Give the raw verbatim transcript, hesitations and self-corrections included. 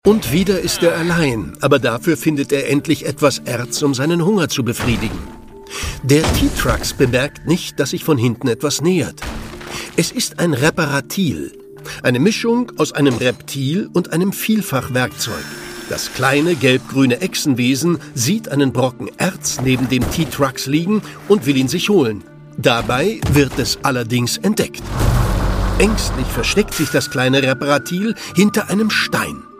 Und wieder ist er allein, aber dafür findet er endlich etwas Erz, um seinen Hunger zu befriedigen. Der T-Trucks bemerkt nicht, dass sich von hinten etwas nähert. Es ist ein Reparatil, eine Mischung aus einem Reptil und einem Vielfachwerkzeug. Das kleine gelb-grüne Echsenwesen sieht einen Brocken Erz neben dem T-Trucks liegen und will ihn sich holen. Dabei wird es allerdings entdeckt. Ängstlich versteckt sich das kleine Reparatil hinter einem Stein.